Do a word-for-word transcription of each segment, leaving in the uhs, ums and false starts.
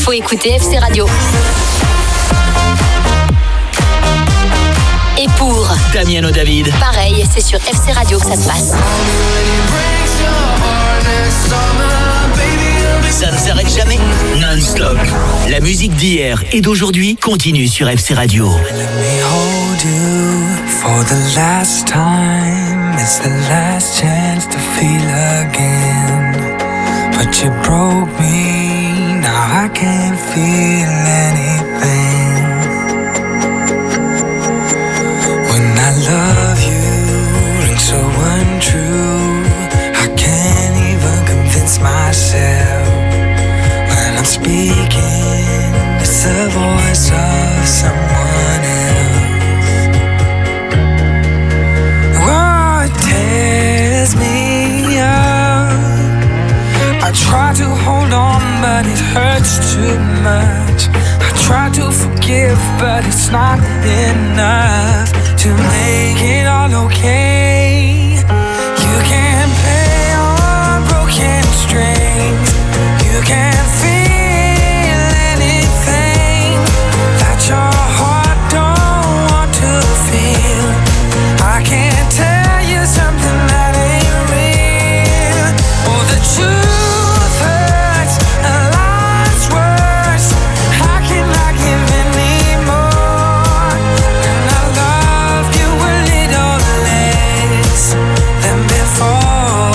faut écouter F C Radio. Et pour Damiano David, pareil, c'est sur F C Radio que ça se passe. Ça ne s'arrête jamais, non-stop. La musique d'hier et d'aujourd'hui continue sur F C Radio. Let me hold you for the last time. It's the last chance to feel again. But you broke me, now I can't feel anything. When I love you, rings so untrue. I can't even convince myself. When I'm speaking, it's the voice of someone else. Oh, it tears me up. I try to hold on, but it hurts too much. I try to forgive, but it's not enough to make it all okay. You can't play on broken strings. You can't feel anything that your heart don't want to feel. I can't tell you something that ain't real. Oh, the truth hurts and lies worse. How can I give anymore when I loved you a little less than before?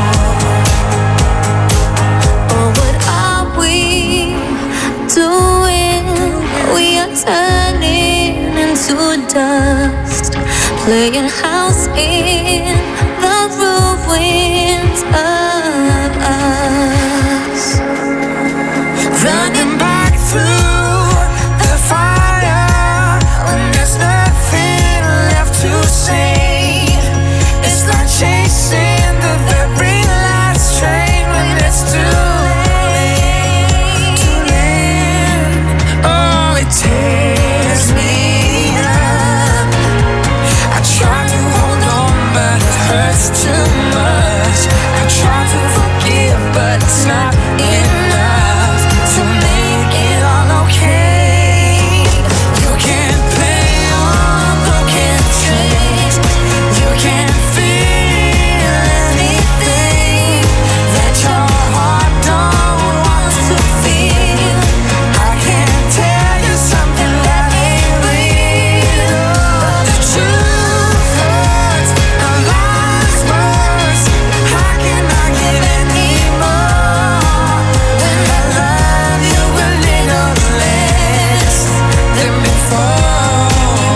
Oh, what are we doing? We are turning into dust, playing house in the ruins of us. Running back through the fire when there's nothing left to say. It's like chasing the very last train when it's too late. Too late. Oh, it tears me up. I try to hold on, but it hurts too much. I try to forgive, but it's not enough to make it all okay. You can't play on broken strings. You can't feel anything that your heart don't want to feel. I can't tell you something that ain't real. The truth hurts and lies worse. How can I give any more when I love you a little less than before?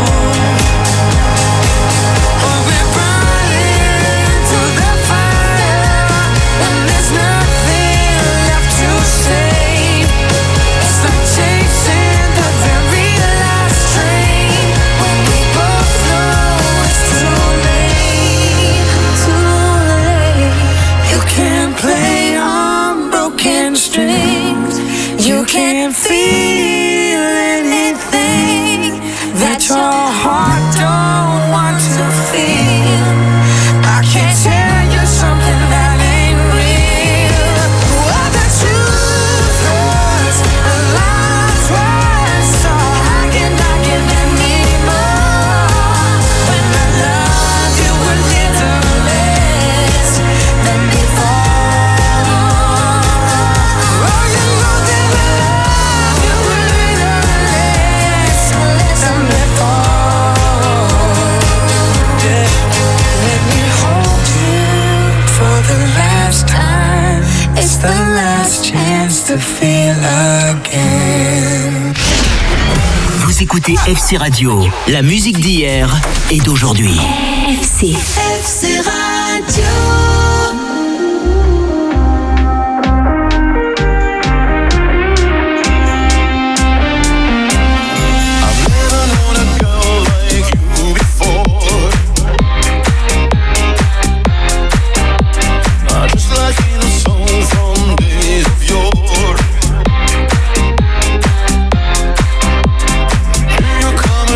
Oh, we're running to the fire when there's nothing left to say. It's like chasing the very last train when we both know it's too late. Too late. You can't play on broken strings. You can't feel anything that your heart don't want to feel. I can't tell you something that ain't real. Oh, the truth hurts and lies worse. So how can I give any more when I love you a little less than before? Oh, you know that I love you a little less than before. Yeah. Let me hold you for the last time. It's the last chance to feel again. vous écoutez F C Radio, la musique d'hier et d'aujourd'hui. F C. F C Radio.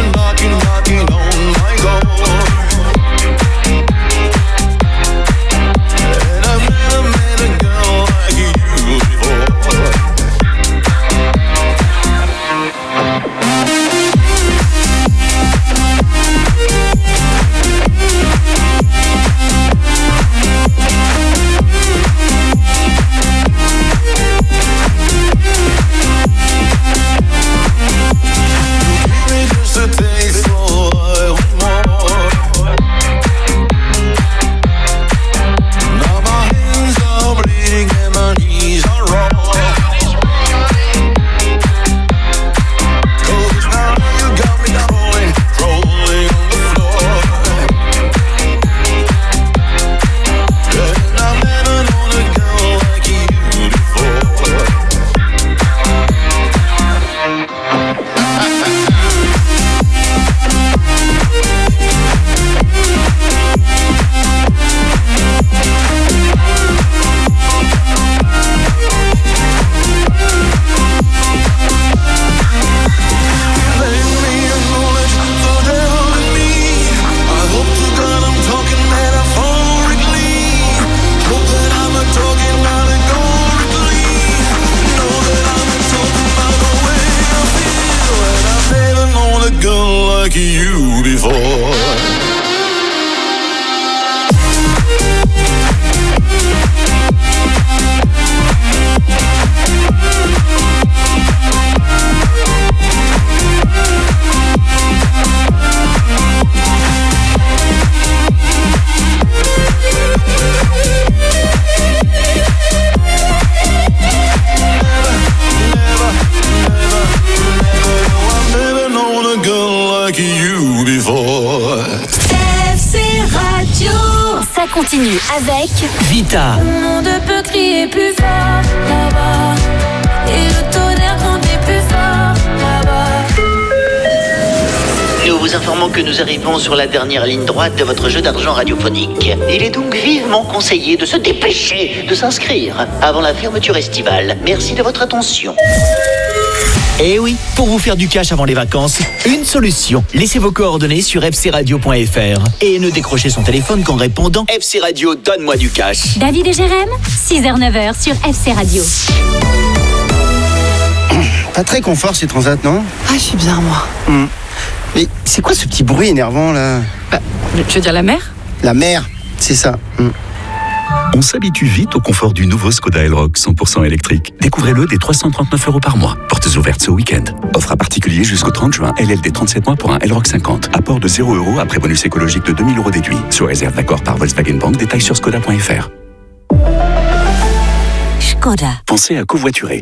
Knocking on my door. continue avec Vita. Le monde peut crier plus fort là-bas, et le tonnerre grandit plus fort là-bas. Nous vous informons que nous arrivons sur la dernière ligne droite de votre jeu d'argent radiophonique. Il est donc vivement conseillé de se dépêcher de s'inscrire avant la fermeture estivale. Merci de votre attention. Eh oui, pour vous faire du cash avant les vacances, une solution. Laissez vos coordonnées sur f c radio point f r et ne décrochez son téléphone qu'en répondant F C Radio, donne-moi du cash. David et Jérém, six heures neuf heures sur F C Radio. Pas très confort ces transats, non? Ah, je suis bien, moi. Mmh. Mais c'est quoi ce petit bruit énervant, là? Bah, tu veux dire la mer? La mer, c'est ça. Mmh. On s'habitue vite au confort du nouveau Skoda Elroq cent pour cent électrique. Découvrez-le dès trois cent trente-neuf euros par mois. Portes ouvertes ce week-end. Offre à particulier jusqu'au trente juin. L L D trente-sept mois pour un Elroq cinquante. Apport de zéro euros après bonus écologique de deux mille euros déduit. Sous réserve d'accord par Volkswagen Bank. Détails sur skoda point f r. Skoda. Pensez à covoiturer.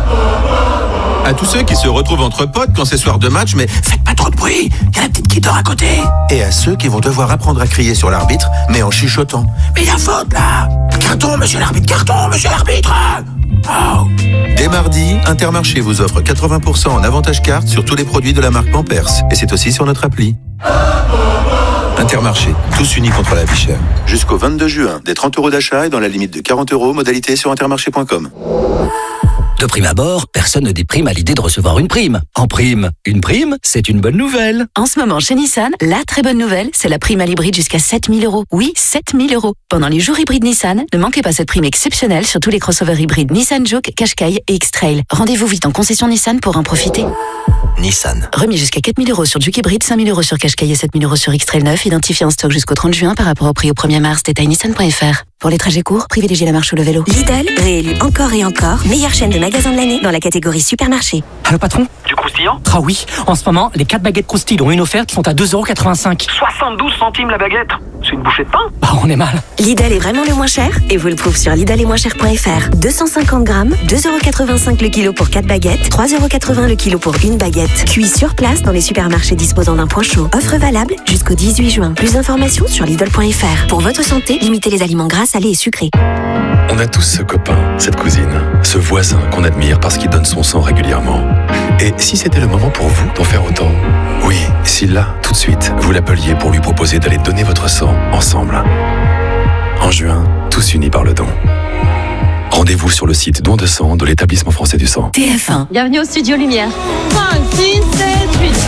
À tous ceux qui se retrouvent entre potes quand c'est soir de match, mais faites pas trop de bruit, il y a la petite qui dort à côté. Et à ceux qui vont devoir apprendre à crier sur l'arbitre, mais en chuchotant. Mais il y a faute là. Carton, monsieur l'arbitre, carton, monsieur l'arbitre. Oh. Dès mardi, Intermarché vous offre quatre-vingts pour cent en avantage carte sur tous les produits de la marque Pampers. Et c'est aussi sur notre appli. Intermarché, tous unis contre la vie chère. Jusqu'au vingt-deux juin, des trente euros d'achat et dans la limite de quarante euros, modalité sur intermarché point com. De prime abord, personne ne déprime à l'idée de recevoir une prime. En prime, une prime, c'est une bonne nouvelle. En ce moment, chez Nissan, la très bonne nouvelle, c'est la prime à l'hybride jusqu'à sept mille euros. Oui, sept mille euros. Pendant les jours hybrides Nissan, ne manquez pas cette prime exceptionnelle sur tous les crossovers hybrides Nissan Juke, Qashqai et X-Trail. Rendez-vous vite en concession Nissan pour en profiter. Nissan. Remis jusqu'à quatre mille euros sur Juke hybride, cinq mille euros sur Qashqai et sept mille euros sur X-Trail neuf, identifié en stock jusqu'au trente juin par rapport au prix au premier mars. Détail nissan point f r. Pour les trajets courts, privilégiez la marche ou le vélo. Lidl, réélu encore et encore, meilleure chaîne de magasins de l'année dans la catégorie supermarché. Allô patron? Du croustillant? Ah oui, en ce moment, les quatre baguettes croustilles dont une offerte sont à deux euros quatre-vingt-cinq. soixante-douze centimes la baguette? C'est une bouchée de pain? Bah on est mal. Lidl est vraiment le moins cher et vous le trouvez sur lidl et moins cher point f r. deux cent cinquante grammes, deux euros quatre-vingt-cinq le kilo pour quatre baguettes, trois euros quatre-vingts le kilo pour une baguette. Cuit sur place dans les supermarchés disposant d'un point chaud. Offre valable jusqu'au dix-huit juin. Plus d'informations sur lidl point f r. Pour votre santé, limitez les aliments gras, salés et sucrés. On a tous ce copain, cette cousine, ce voisin qu'on admire parce qu'il donne son sang régulièrement. Et si c'était le moment pour vous d'en faire autant? Oui, si là, tout de suite, vous l'appeliez pour lui proposer d'aller donner votre sang ensemble. En juin, tous unis par le don. Rendez-vous sur le site don de sang de l'établissement français du sang. T F un. Bienvenue au Studio Lumière. cinq, six, sept, huit.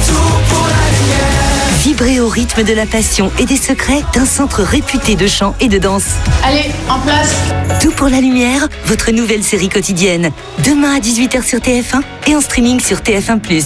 Vibrez au rythme de la passion et des secrets d'un centre réputé de chant et de danse. Allez, en place. Tout pour la lumière, votre nouvelle série quotidienne. Demain à dix-huit heures sur T F un et en streaming sur T F un plus.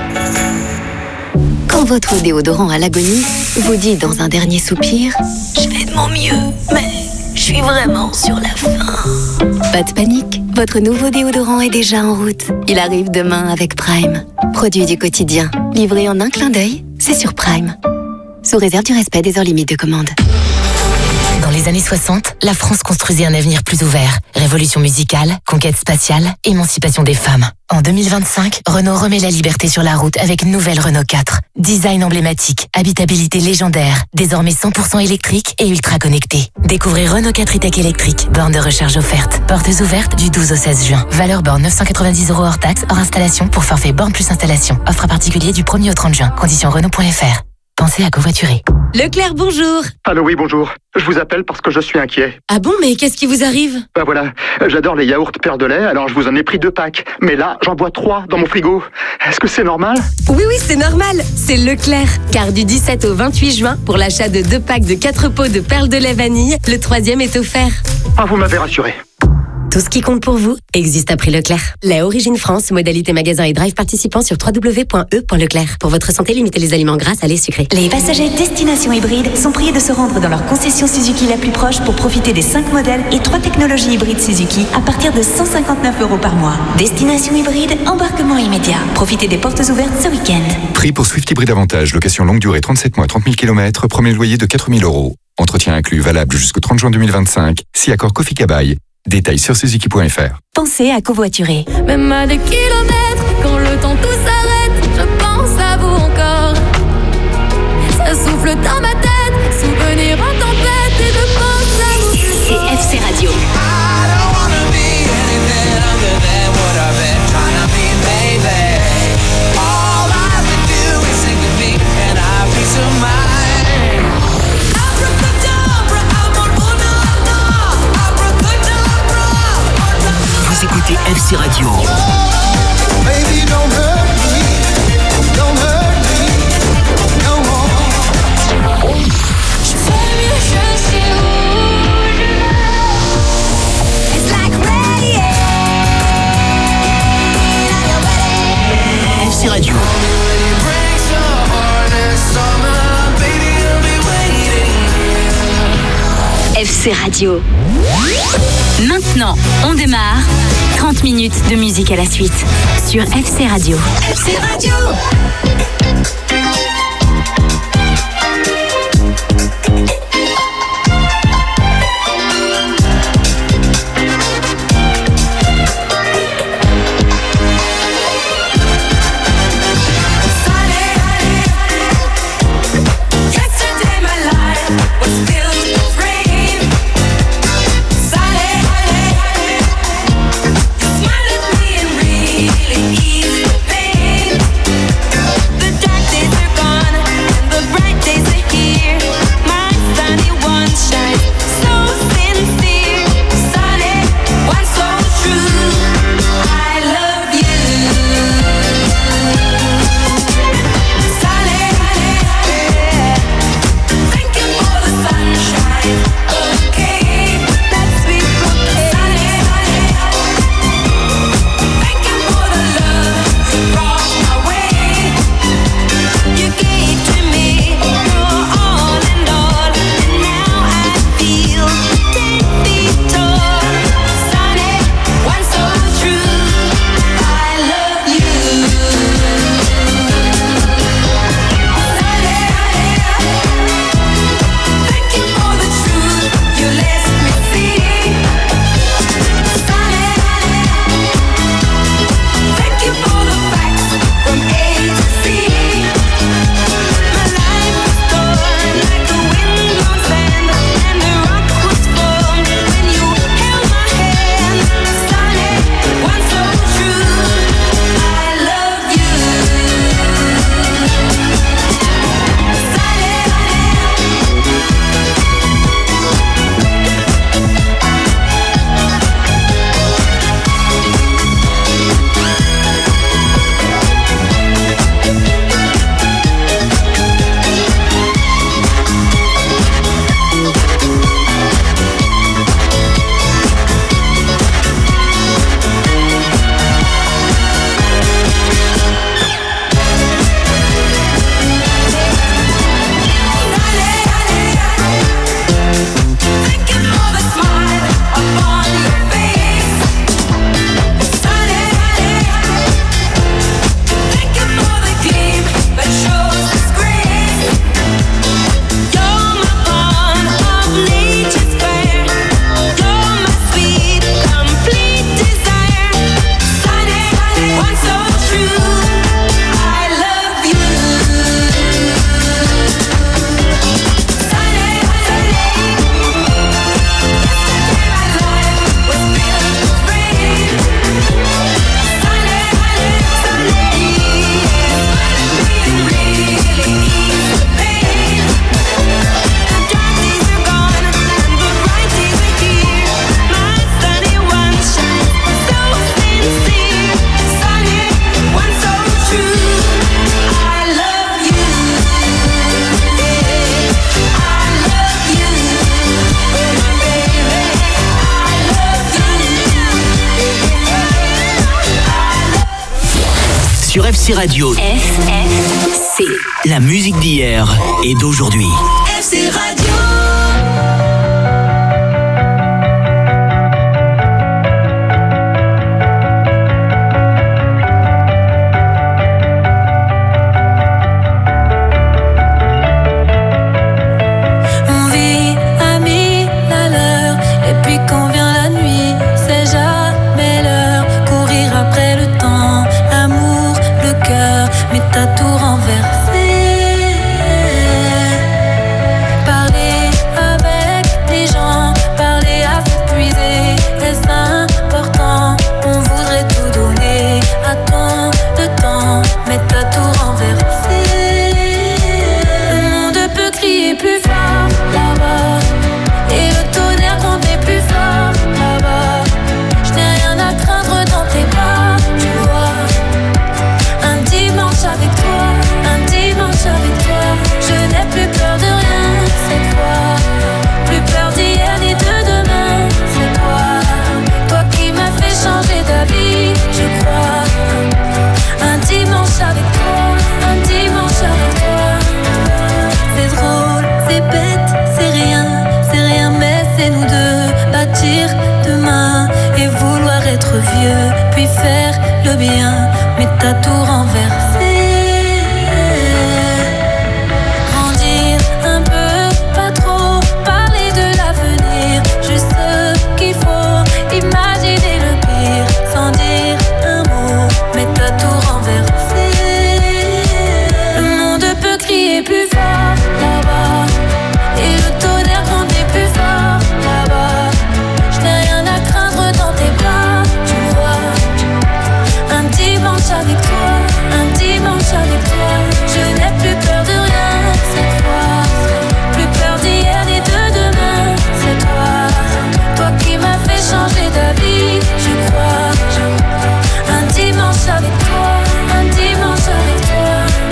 Quand votre déodorant à l'agonie vous dit dans un dernier soupir « Je fais de mon mieux, mais je suis vraiment sur la fin ». Pas de panique, votre nouveau déodorant est déjà en route. Il arrive demain avec Prime. Produit du quotidien, livré en un clin d'œil, c'est sur Prime. Sous réserve du respect des heures limites de commande. Dans les années soixante, la France construisait un avenir plus ouvert. Révolution musicale, conquête spatiale, émancipation des femmes. En deux mille vingt-cinq, Renault remet la liberté sur la route avec une nouvelle Renault quatre. Design emblématique, habitabilité légendaire, désormais cent pour cent électrique et ultra connecté. Découvrez Renault quatre e-tech électrique, borne de recharge offerte. Portes ouvertes du douze au seize juin. Valeur borne neuf cent quatre-vingt-dix euros hors taxe, hors installation pour forfait borne plus installation. Offre à particulier du premier au trente juin. Conditions Renault point f r. Pensez à covoiturer. Leclerc, bonjour. Allô, oui, bonjour. Je vous appelle parce que je suis inquiet. Ah bon, mais qu'est-ce qui vous arrive? Ben voilà, j'adore les yaourts Père de lait, alors je vous en ai pris deux packs. Mais là, j'en bois trois dans mon frigo. Est-ce que c'est normal? Oui, oui, c'est normal. C'est Leclerc. Car du dix-sept au vingt-huit juin, pour l'achat de deux packs de quatre pots de perles de lait vanille, le troisième est offert. Ah, vous m'avez rassuré. Tout ce qui compte pour vous existe à prix Leclerc. La Origine France, modalité magasin et drive participant sur w w w point e point leclerc. Pour votre santé, limitez les aliments gras, salés, sucrés. Les passagers destination hybride sont priés de se rendre dans leur concession Suzuki la plus proche pour profiter des cinq modèles et trois technologies hybrides Suzuki à partir de cent cinquante-neuf euros par mois. Destination hybride, embarquement immédiat. Profitez des portes ouvertes ce week-end. Prix pour Swift Hybride Avantage, location longue durée trente-sept mois, trente mille kilomètres, premier loyer de quatre mille euros. Entretien inclus valable jusqu'au trente juin deux mille vingt-cinq, si accord Kofi Kabaï. Détails sur suzuki point f r. Pensez à covoiturer. Même à des kilomètres, quand le temps tout s'arrête, je pense à vous encore. Ça souffle dans ma tête, souvenir en tempête, et je pense C Radio. Baby, don't hurt me, don't hurt me no more. Je fais mieux, je sais où je vais. It's like rain on your body. F C Radio. F C Radio. Maintenant, on démarre. trente minutes de musique à la suite sur F C Radio. F C Radio. F C Radio. F F C. La musique d'hier et d'aujourd'hui. F C Radio. T'as tout renversé. Parler être vieux, puis faire le bien, mais t'as tout renversé. Grandir un peu, pas trop, parler de l'avenir, juste ce qu'il faut, imaginer le pire, sans dire un mot, mais t'as tout renversé. Le monde peut crier plus fort là-bas, et le tonnerre gronder plus fort là-bas. Je n'ai rien à craindre dans tes bras, tu vois. Un dimanche avec toi, un dimanche avec toi. Je n'ai plus peur de rien cette fois, plus peur d'hier ni de demain. C'est toi, toi qui m'as fait changer d'avis, je crois. Un dimanche avec toi, un dimanche avec toi.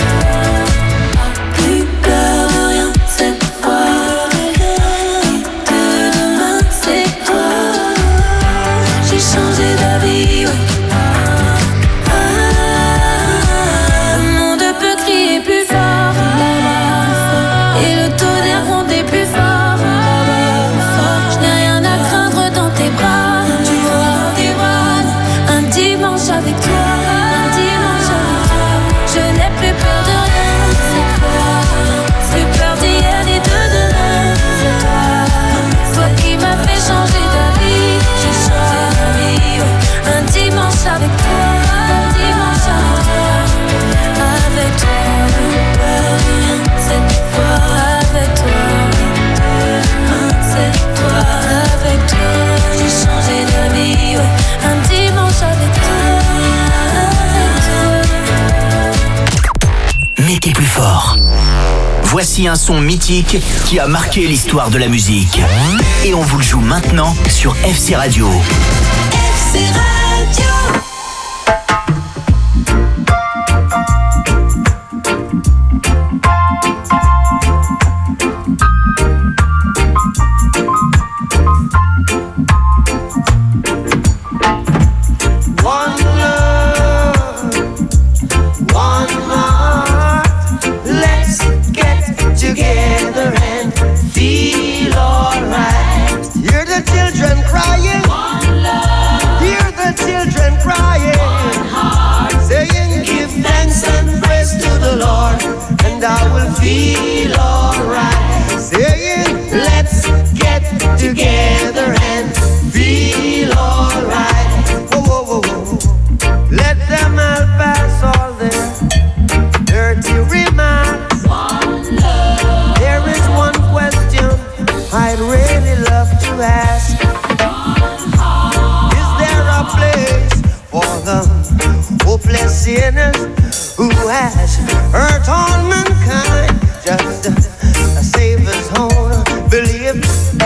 Plus peur de rien cette fois, de demain c'est toi. J'ai changé d'avis, oui. Ah, le monde peut crier plus fort là-bas, et le tonnerre gronder plus fort là-bas. Je n'ai rien à craindre dans tes bras, tu vois, tes bras. Un dimanche avec toi, un dimanche avec toi. Je n'ai plus peur de rien cette fois, plus peur d'hier ni de demain. C'est toi, toi qui m'as fait changer d'avis. J'ai changé d'avis, oui. Un dimanche avec toi, un dimanche avec toi. Avec toi, peur de rien cette fois. Avec toi, c'est toi. Avec toi, j'ai changé d'avis, oui. Un dimanche avec toi, avec toi. Mettez plus fort. Voici un son mythique qui a marqué l'histoire de la musique. Et on vous le joue maintenant sur F C Radio. F C Radio. One love, one heart. Let's get together and feel alright. Hear the children crying. One love. Hear the children crying. One heart. Saying, give thanks and praise to the Lord, and I will feel alright. Saying, let's get together and feel alright. Whoa, whoa, whoa, whoa. Let them all pass all their dirty remarks. One love. There is one question I'd really love to ask. One heart. Is there a place for the hopeless sinners who has hurt all mankind? Just to save his own belief.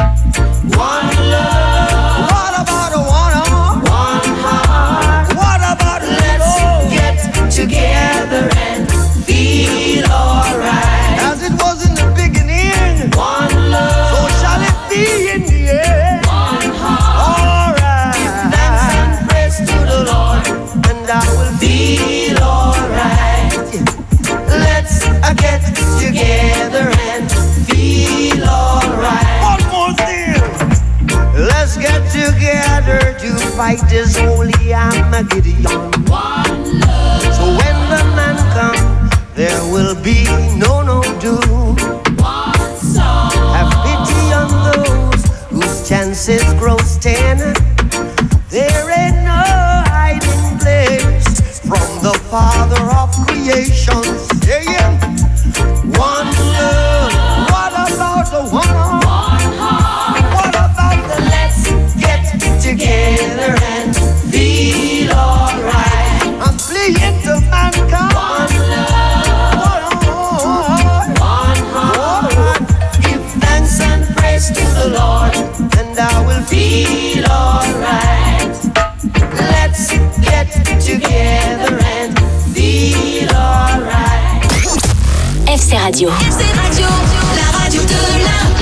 One love. What about a one heart? One heart. What about let's get together and feel alright? As it was in the beginning. One love. So shall it be in the end. One heart. Alright. Give thanks and praise to the Lord, and I will feel alright. Let's uh, get together and feel alright. One more thing. Let's get together to fight this holy Armageddon. One love. So when the man comes, there will be no no doom. One song. Have pity on those whose chances grow thin. There ain't no hiding place from the Father of creation. Yeah, yeah. One love. What about the one heart? One heart. What about the let's get together and feel alright? I'm pleading to mankind. One love. One heart. One heart. Give thanks and praise to the Lord, and I will feel alright. Let's get together and feel alright. F C Radio. F C Radio, la radio de l'Ain.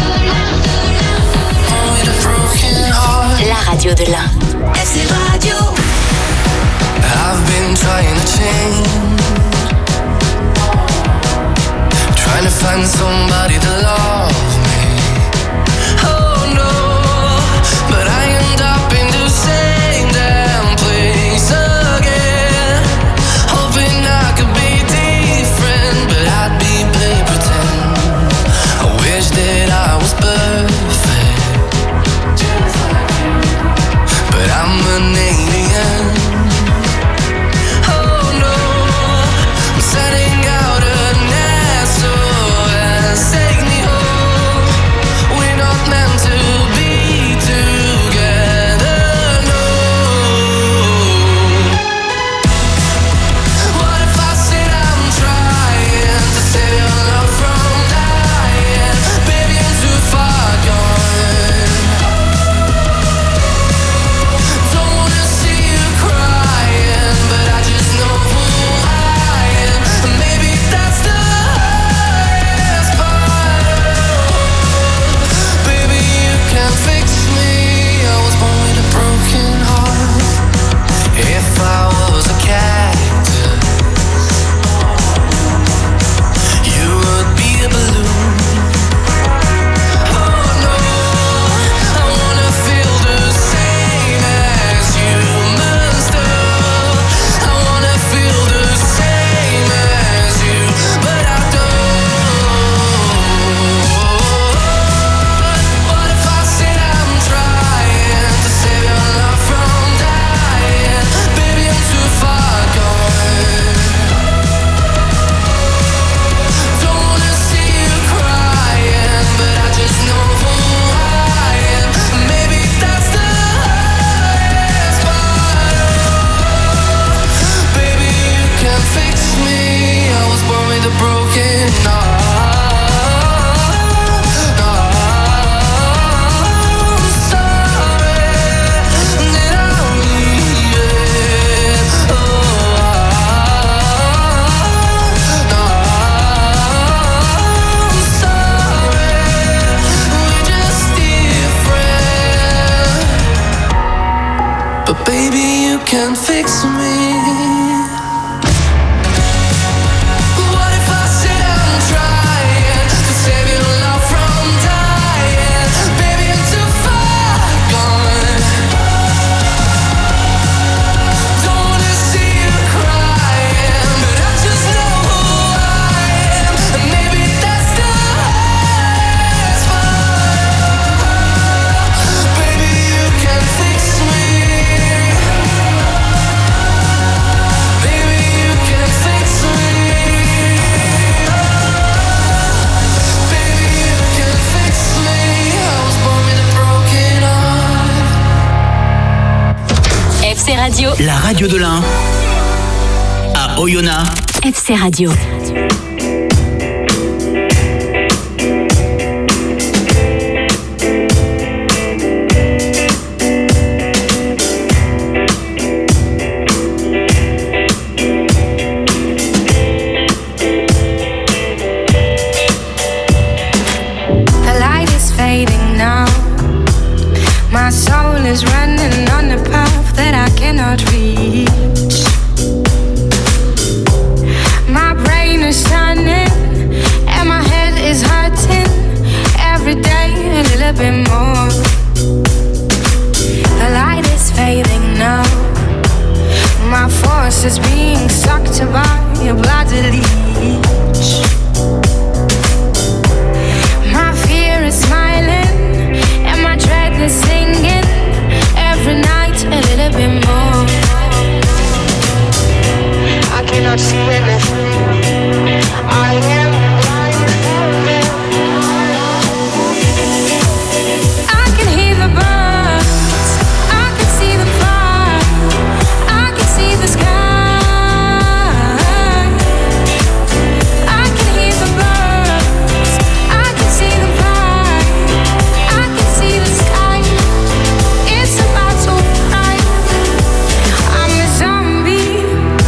La radio de l'Ain. F C Radio. I've been trying to change, trying to find somebody to love me. Oh no, but I end up in the same damn place. Baby, you can fix me. What if I sit and try to save your love from dying? Baby, I'm too far gone. Don't wanna see you crying, but I just know who I am, and maybe that's the last part. Baby, you can fix me. Baby, you can fix me. Baby, you can fix me. I was born with a broken heart. F C Radio. La radio de l'Ain. À Oyonnax. F C Radio. The light is fading now. My soul is running on a path that I cannot reach. My brain is turning and my head is hurting. Every day a little bit more. The light is fading now. My force is being sucked by a bloody leech. My fear is smiling and my dread is singing. Every night a little bit more. I cannot see anything. I am blind. I can hear the birds. I can see them fly. I can see the sky. I can hear the birds. I can see them fly. I can see the sky. It's about to cry. I'm a zombie.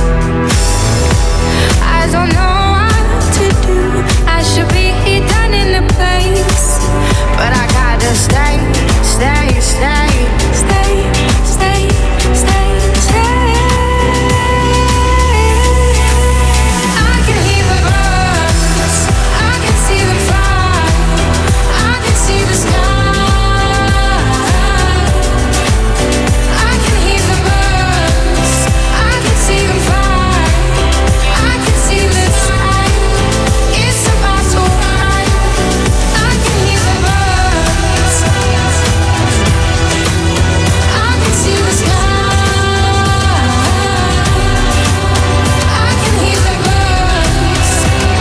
I don't know what to do. I should be done in a place, but I gotta stay, stay, stay, stay, stay, stay, stay. I can hear the birds. I can see them fly. I can see the sky. I can hear the birds. I can see them fly. I can see the sky. It's about to cry. I can hear the birds. I can see the sky. I can hear the birds.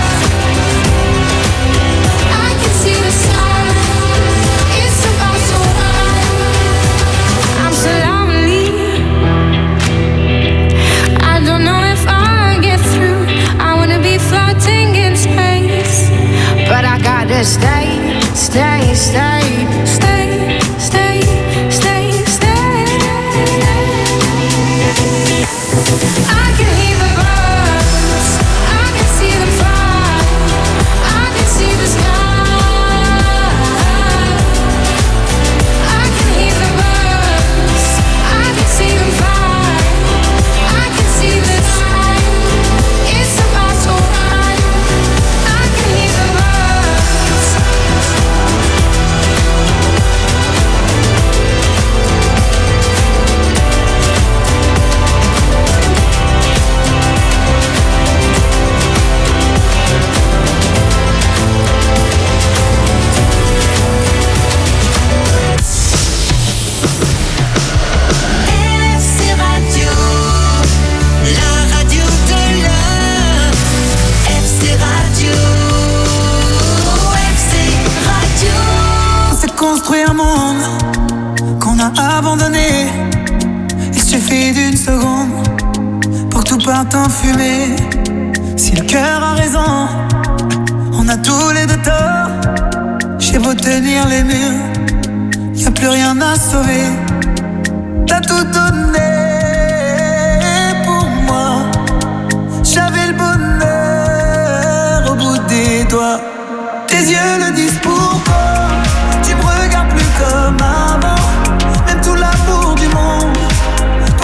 I can see the sky. It's about to cry. I'm so lonely. I don't know if I'll get through. I wanna be floating in space, but I gotta stay, stay, stay, stay, stay, stay, stay. I can hear the birds. I can see them fly. I can see the sky. I can hear the birds. I can see them fly. I can see the sky. It's about to cry. I can hear the birds. F C Radio, la radio de l'Ain. F C Radio, F C Radio. On s'est construit un monde qu'on a abandonné. Il suffit d'une seconde pour que tout parte en fumée. Si le cœur a raison, on a tous les deux tort. J'ai beau tenir les murs, y a plus rien à sauver. T'as tout donné pour moi. J'avais le bonheur au bout des doigts. Tes yeux le disent pourquoi. Tu me regardes plus comme avant. Même tout l'amour du monde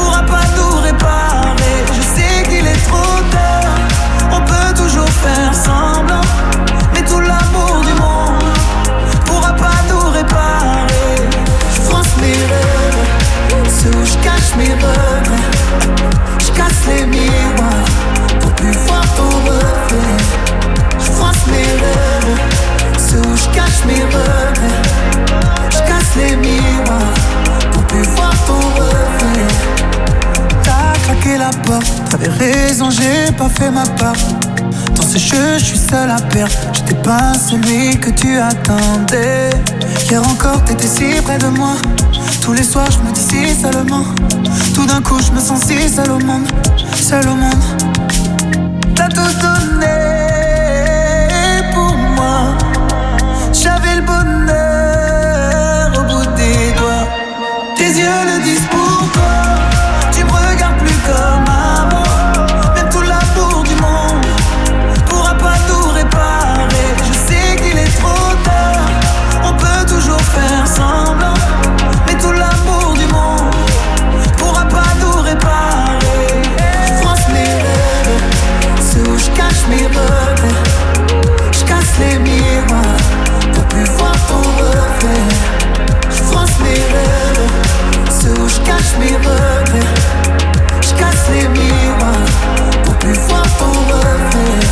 raison, j'ai pas fait ma part. Dans ce jeu, je suis seul à perdre. J'étais pas celui que tu attendais. Hier encore, t'étais si près de moi. Tous les soirs, je me dis si seulement. Tout d'un coup, je me sens si seul au monde. Seul au monde. T'as tout donné pour moi. J'avais le bonheur au bout des doigts. Tes yeux le disent pourquoi. Tu me regardes plus comme avant. Même tout l'amour du monde pourra pas tout réparer. Je sais qu'il est trop tard. On peut toujours faire semblant. Mais tout l'amour du monde pourra pas tout réparer. Je fronce mes rêves, ceux où je cache mes regrets. Je casse les miroirs pour plus voir ton reflet. Je fronce mes rêves, ceux où je cache mes regrets. Je casse les miroirs pour plus voir ton reflet.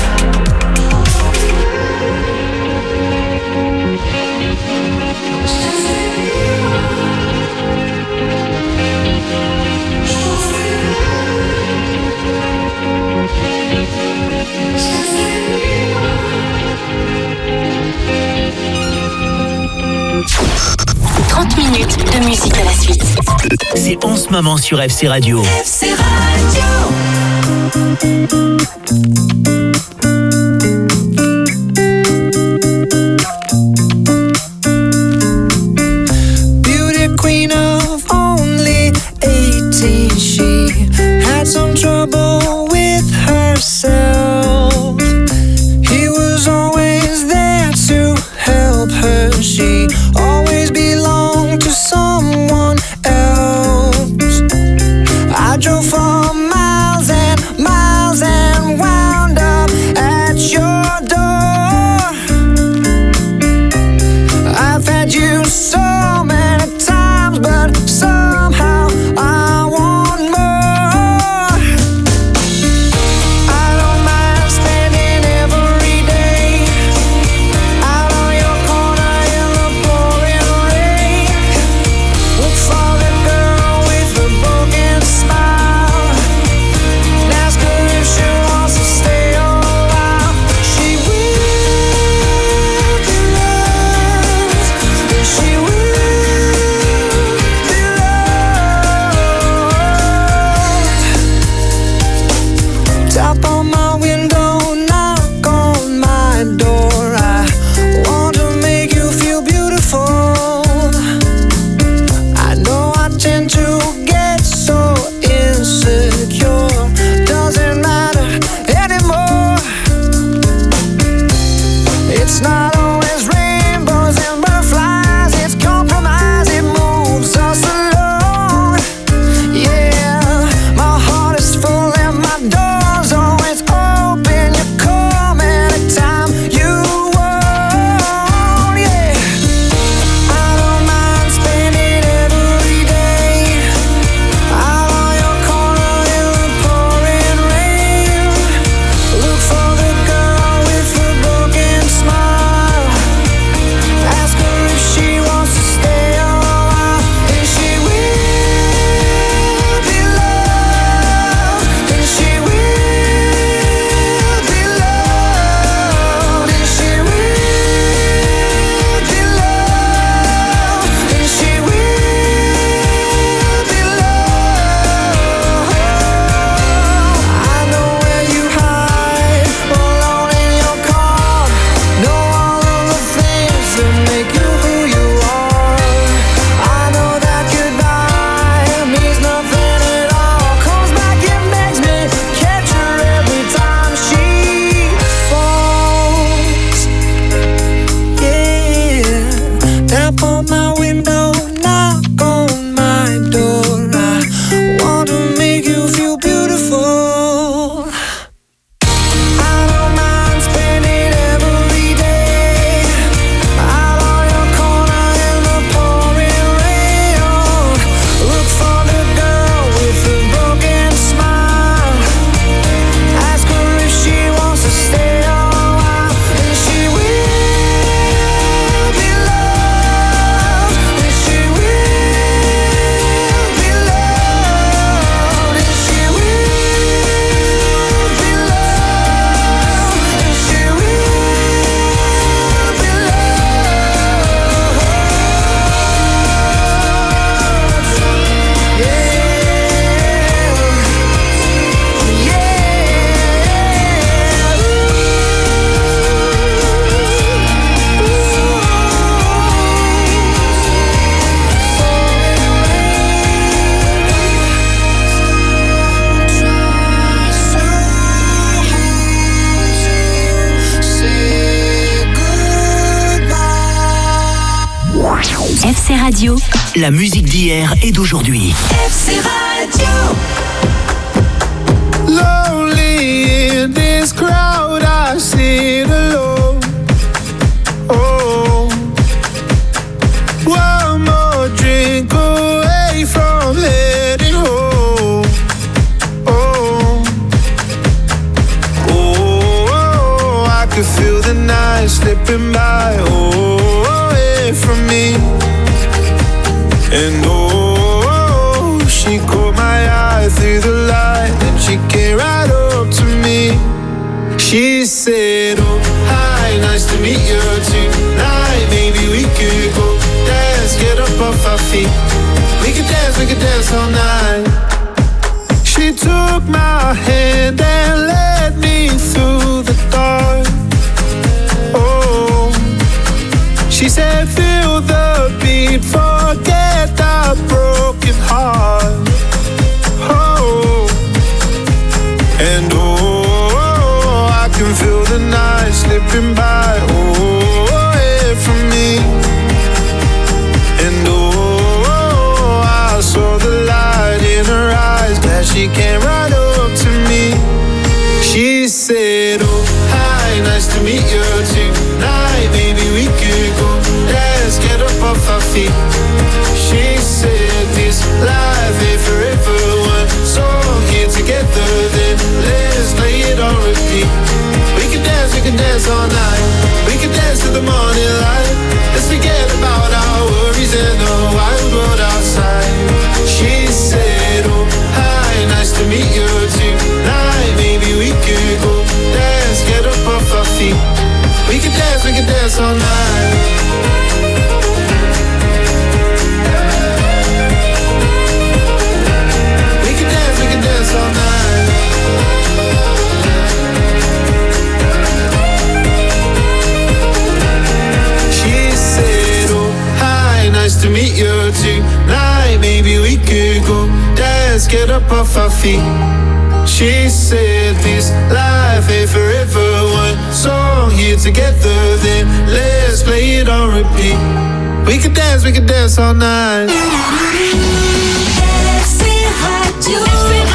trente minutes de musique à la suite. C'est en ce moment sur F C Radio. F C Radio. Beauty queen of only eighteen, she had some trouble with herself. He was always there to help her. She always belonged to someone else. I drove for miles and miles and wound up at your door. I've had you so many times, but somehow I want more. I don't mind spending every day out on your corner in the pouring rain. Look for the girl with the broken smile. Ask her if she wants to stay a while. She will be loved, and she will be loved. Tap on my window, knock on my door. I want to make you feel beautiful. I know I tend to get so insecure. Doesn't matter anymore. It's not always rainbows and butterflies. It's compromise, it moves us along. Yeah, my heart is full and my door's always open. You come anytime you want. Yeah, I don't mind spending every day out on your corner in the pouring rain. Look for the girl with the broken smile. Ask her if she wants to stay a while, and she will be loved, and she will be loved, and she will be loved, and she will be loved. I know where you hide, alone in your car. Know all of the things that make you who you are. I know that goodbye means nothing at all. Comes back and begs me, catch her every time she falls. Yeah, tap on my window, knock on my door. I want to make you feel beautiful. I don't mind spending every day out on your corner in the pouring rain. Look for the girl with the broken smile. Ask her if she wants to stay a while, and she will be loved, F C Radio. La musique d'hier et d'aujourd'hui. F C Radio. Lonely in this crowd, I sit alone. Oh, one more drink away from heading home. Oh, oh, oh, I could feel the night slipping by. Oh, away from me. And oh, she caught my eye through the light, and she came right up to me. She said, oh, hi, nice to meet you tonight. Maybe we could go dance, get up off our feet. We could dance, we could dance all night. She took my hand and led me through the dark. Oh, she said, feel the beat, forget that broken heart. Oh, and oh, I can feel the night slipping by. Oh, away from me. And oh, I saw the light in her eyes, glad she came right up to me. She said, oh, hi, nice to meet you tonight. Maybe we could go dance, get up off our feet. She said, this life ain't forever. One song here together, then let's play it on repeat. We can dance, we can dance all night. We can dance to the morning light. Let's forget about our worries and the wild world outside. She said, oh, hi, nice to meet you tonight. Maybe we could go dance, get up off our feet. We can dance, we can dance all night. Dance all night. She said, oh, hi, nice to meet you tonight. Maybe we could go dance, get up off our feet. She said, this life ain't forever. One song here together, then let's play it on repeat. We could dance, we could dance all night. F C Radio.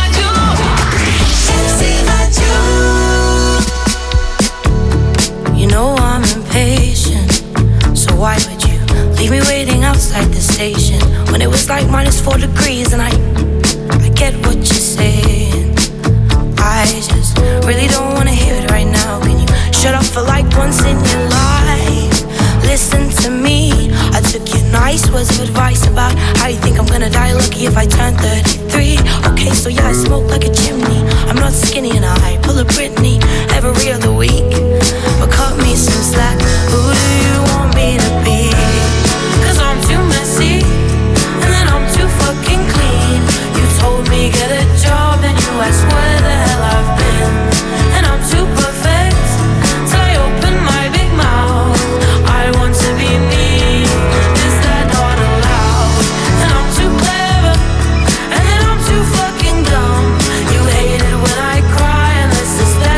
You know I'm impatient, so why would you leave me waiting outside the station when it was like minus four degrees? And I, I get what you're saying. I just really don't wanna hear it right now. Can you shut up for like once in your life? Listen to me. I took your nice words of advice about how you think I'm gonna die lucky if I turn thirty-three. Okay, so yeah, I smoke like a chimney. I'm not skinny and I pull a Britney every other week. But cut me some slack. Who do you want me to be? Cause I'm too messy, and then I'm too fucking clean. You told me get a job, then you asked where the hell I've been. And I'm too perfect, till I open my big mouth. I want to be me, is that not allowed? And I'm too clever, and then I'm too fucking dumb. You hate it when I cry, unless it's that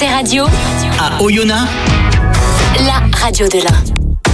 C Radio, À Oyonnax, la radio de l'Ain.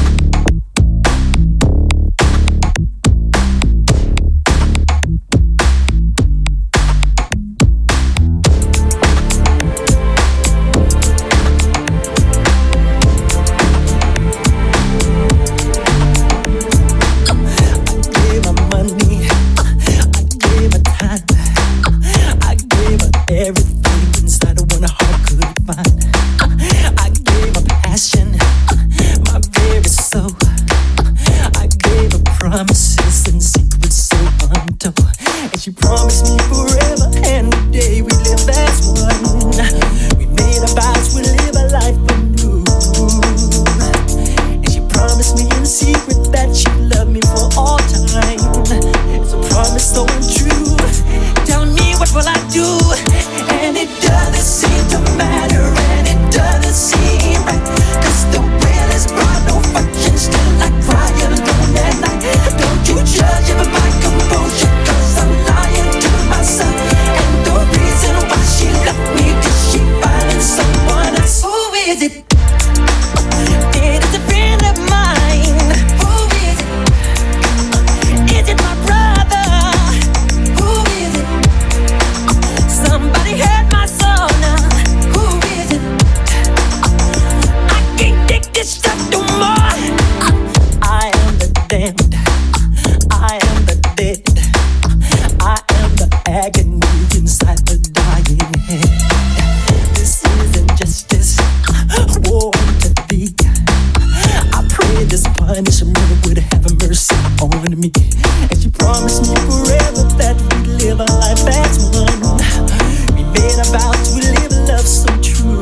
Everything inside of what a heart could find. I gave my passion, my very soul. I gave her promises and secrets so untold. And she promised me forever and the day we live as one. We made our vows, we live a life anew. And she promised me in secret that she'd love me for all time. It's a promise so untrue. Tell me, what will I do? And it doesn't seem to matter, and it doesn't seem right, 'cause the will is brought no function. Still I cry alone at night. Don't you judge over my composure, 'cause I'm lying to myself. And the reason why she left me, is she finding someone else? Who is it? It is a friend of mine. Who is it? Is it my brother? Who is it? Somebody hurt my soul now. Who is it? I can't take this stuff no more. I am the damned. I am the dead. I am the agony inside the dying head. This isn't justice. War to thee. I pray this punishment would have mercy on me. And she promised me forever that we'd live a life as one. We made a vow to live a love so true.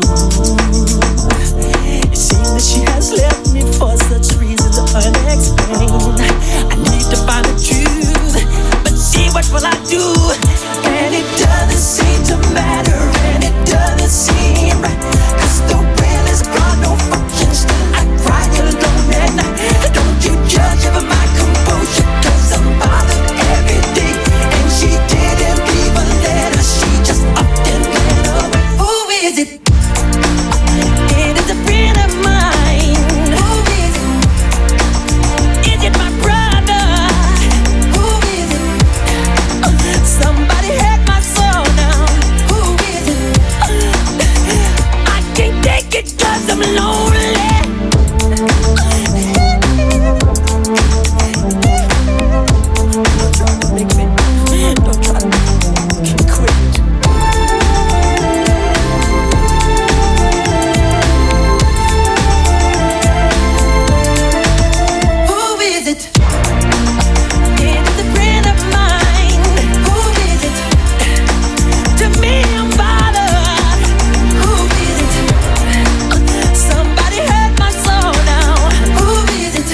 It seems that she has left me for such reasons unexplained. I need to find the truth, but see, what will I do? And it doesn't seem to matter, and it doesn't seem right, 'cause the will is brought no function. Still I cry alone at night. Don't you judge over my composure, 'cause I'm bothered every day. And she didn't leave a letter, she just upped and went away. Who is it? It is a friend of mine. Who is it? Is it my brother? Who is it? Somebody hurt my soul now. Who is it? I can't take it 'cause I'm lonely. Don't try to make me, don't try to make me quit. Who is it? It is a friend of mine. Who is it? To me I'm bothered. Who is it? Somebody hurt my soul now. Who is it?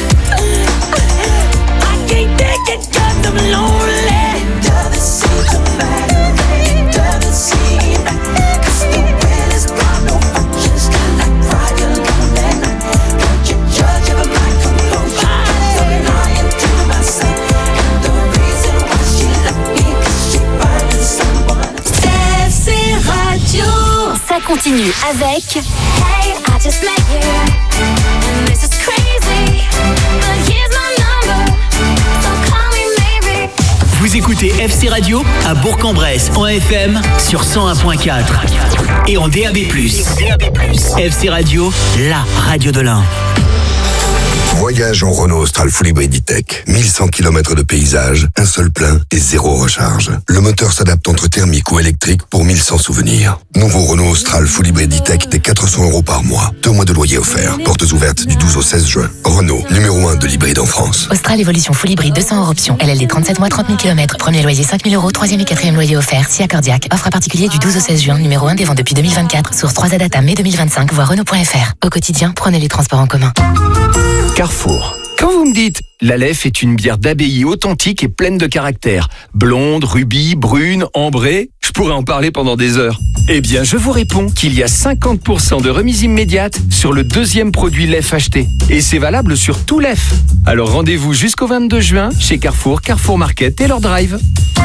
I can't take it 'cause I'm lonely. It doesn't seem to matter, it doesn't seem right, 'cause the will is brought no function. Still I cry alone at night. Don't you judge over my composure, 'cause I'm lying to myself. And the reason why she left me, 'cause she finding someone. F C Radio. Ça continue avec Hey, I just met you, and this is crazy, but here's my number, so call me maybe. Vous écoutez F C Radio à Bourg-en-Bresse en F M sur cent un point quatre et en D A B plus. F C Radio, la radio de l'Ain. Voyage en Renault Austral Full Hybrid E-Tech. mille cent kilomètres de paysage, un seul plein et zéro recharge. Le moteur s'adapte entre thermique ou électrique pour mille cent souvenirs. Nouveau Renault Austral Full Hybrid E-Tech dès quatre cents euros par mois. Deux mois de loyer offert. Portes ouvertes du douze au seize juin. Renault, numéro un de l'hybride en France. Austral Evolution Full Hybrid deux cents hors option. L L D trente-sept mois, trente mille kilomètres. Premier loyer cinq mille euros. Troisième et quatrième loyer offert. Si accordiaque. Offre à particulier du douze au seize juin. Numéro un des ventes depuis deux mille vingt-quatre. Source trois A Data mai deux mille vingt-cinq. Voir Renault point F R. Au quotidien, prenez les transports en commun. Carrefour. Quand vous me dites « l'Aleph est une bière d'abbaye authentique et pleine de caractère, blonde, rubis, brune, ambrée », je pourrais en parler pendant des heures. Eh bien, je vous réponds qu'il y a cinquante pour cent de remise immédiate sur le deuxième produit Lef acheté. Et c'est valable sur tout Lef. Alors rendez-vous jusqu'au vingt-deux juin chez Carrefour, Carrefour Market et leur drive.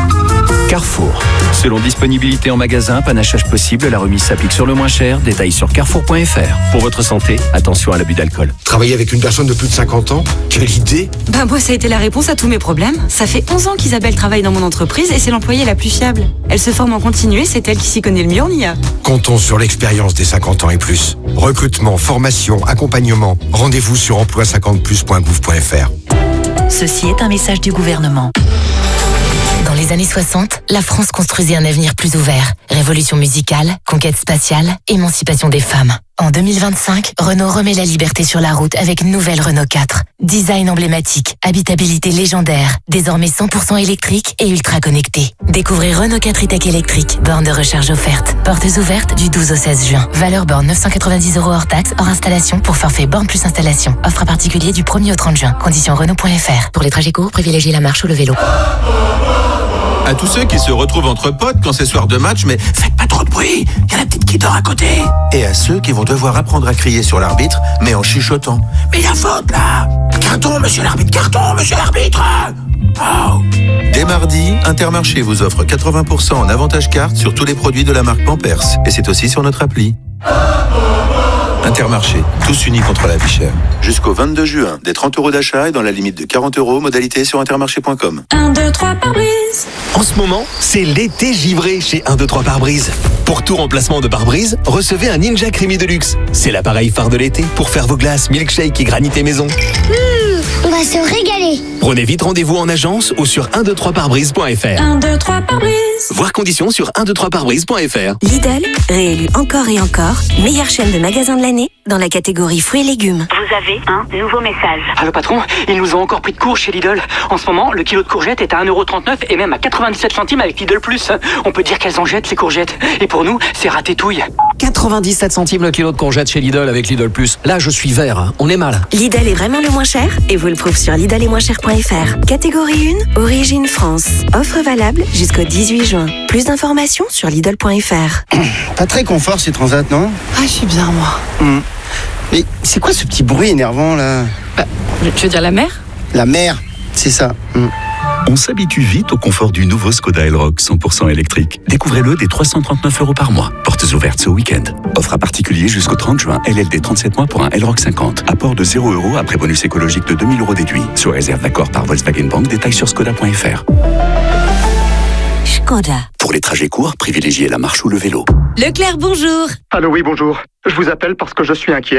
Carrefour. Selon disponibilité en magasin, panachage possible, la remise s'applique sur le moins cher. Détails sur carrefour point f r. Pour votre santé, attention à l'abus d'alcool. Travailler avec une personne de plus de cinquante ans? Quelle idée! Bah moi ça a été la réponse à tous mes problèmes. Ça fait onze ans qu'Isabelle travaille dans mon entreprise et c'est l'employée la plus fiable. Elle se forme en continu et c'est elle qui s'y connaît le mieux en I A. Comptons sur l'expérience des cinquante ans et plus. Recrutement, formation, accompagnement. Rendez-vous sur emploi cinquante plus point gouv point f r. Ceci est un message du gouvernement. Dans les années soixante, la France construisait un avenir plus ouvert. Révolution musicale, conquête spatiale, émancipation des femmes. En deux mille vingt-cinq, Renault remet la liberté sur la route avec une nouvelle Renault quatre. Design emblématique, habitabilité légendaire, désormais cent pour cent électrique et ultra connecté. Découvrez Renault quatre e-Tech électrique, borne de recharge offerte. Portes ouvertes du douze au seize juin. Valeur borne neuf cent quatre-vingt-dix euros hors taxe, hors installation pour forfait borne plus installation. Offre à particulier du premier au trente juin. Conditions Renault point f r. Pour les trajets courts, privilégiez la marche ou le vélo. À tous ceux qui se retrouvent entre potes quand c'est soir de match, mais faites pas trop de bruit, il y a la petite qui dort à côté. Et à ceux qui vont devoir apprendre à crier sur l'arbitre, mais en chuchotant. Mais il y a faute là! Carton, monsieur l'arbitre, carton, monsieur l'arbitre! Oh. Dès mardi, Intermarché vous offre quatre-vingts pour cent en avantage carte sur tous les produits de la marque Pampers. Et c'est aussi sur notre appli. Intermarché, tous unis contre la vie chère. Jusqu'au vingt-deux juin, des trente euros d'achat et dans la limite de quarante euros, modalité sur intermarché point com. un, deux, trois pare-brise. En ce moment, c'est l'été givré chez un, deux, trois pare-brise. Pour tout remplacement de pare-brise, recevez un Ninja Creamy Deluxe. C'est l'appareil phare de l'été pour faire vos glaces, milkshake et granité maison. Mmh, on va se régaler. Prenez vite rendez-vous en agence ou sur un, deux, trois pare-brise point f r. un, deux, trois pare-brise. Voir conditions sur un, deux, trois pare-brise point f r. Lidl, réélu encore et encore, meilleure chaîne de magasins de l'année dans la catégorie fruits et légumes. Vous avez un nouveau message. Allô patron, ils nous ont encore pris de court chez Lidl. En ce moment, le kilo de courgettes est à un euro trente-neuf et même à quatre-vingt-dix-sept centimes avec Lidl Plus. On peut dire qu'elles en jettent ces courgettes. Et pour nous, c'est ratétouille. quatre-vingt-dix-sept centimes le kilo de courgettes chez Lidl avec Lidl Plus. Là, je suis vert, hein. On est mal. Lidl est vraiment le moins cher et vous le prouve sur lidl et moins cher point f r. Catégorie un, origine France. Offre valable jusqu'au dix-huit juin. Plus d'informations sur lidl point f r. Pas très confort ces transats, non? Ah, je suis bien moi. Mmh. Mais c'est quoi ce petit bruit énervant là? Bah, tu veux dire la mer? La mer, c'est ça. Mmh. On s'habitue vite au confort du nouveau Skoda Elroq cent pour cent électrique. Découvrez-le dès trois cent trente-neuf euros par mois. Portes ouvertes ce week-end. Offre à particulier jusqu'au trente juin. L L D trente-sept mois pour un Elroq cinquante. Apport de zéro euros après bonus écologique de deux mille euros déduit. Sous réserve d'accord par Volkswagen Bank. Détails sur skoda point f r. Skoda. Pour les trajets courts, privilégiez la marche ou le vélo. Leclerc, bonjour. Allô, oui, bonjour. Je vous appelle parce que je suis inquiet.